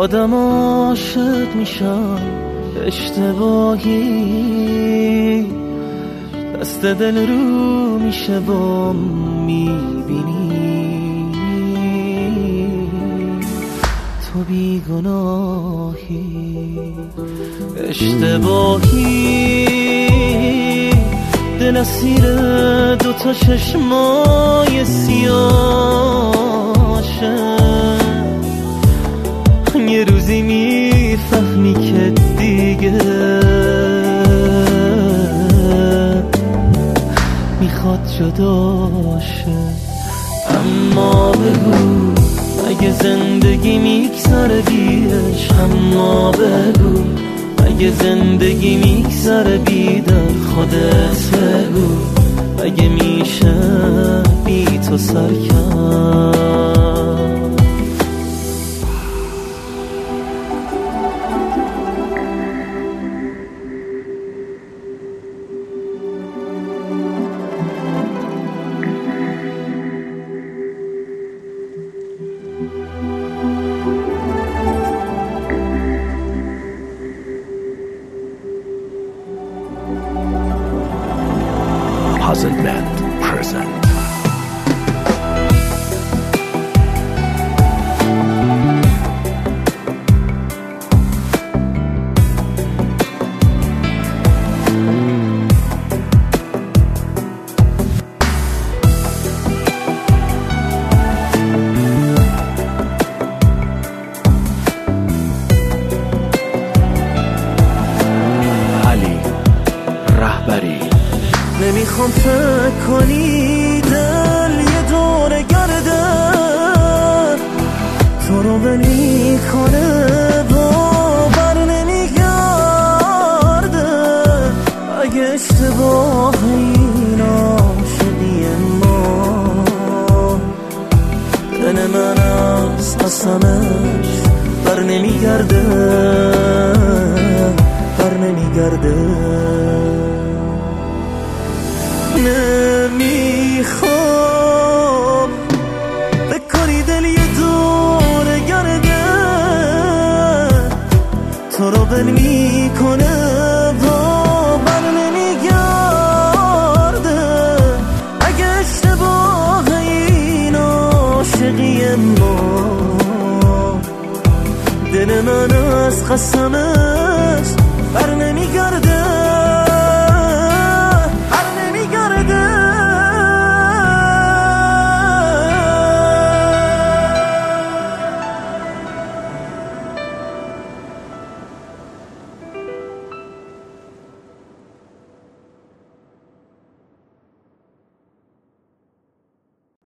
آدم عاشق میشم اشتباهی، دست دل رو میشه و میبینی تو بیگناهی. اشتباهی دل اسیر دوتا چشمای سیاشه، یه روزی میفهمی که دیگه میخواد جداشه. اما بگو اگه زندگی میگذره بیش، اما بگو اگه زندگی میگذره بی در خودت بگو، اگه میشه بی تو سرکن. Puzzle Band present. علی رهبری. نمیخوام فکر کنی دل یه دور گرده، تو رو ول میکنه باور نمیگرده. اگه اشتباه این عاشقی ما، دل من از قسمش بر نمیگرده، بر نمیگرده. نمیخوام بکنی دل یه دور گرده، تو رو ول میکنه باور نمیگرده. اگه اشتباه این عاشقی ما، دل من از قسمش بر نمیگرده.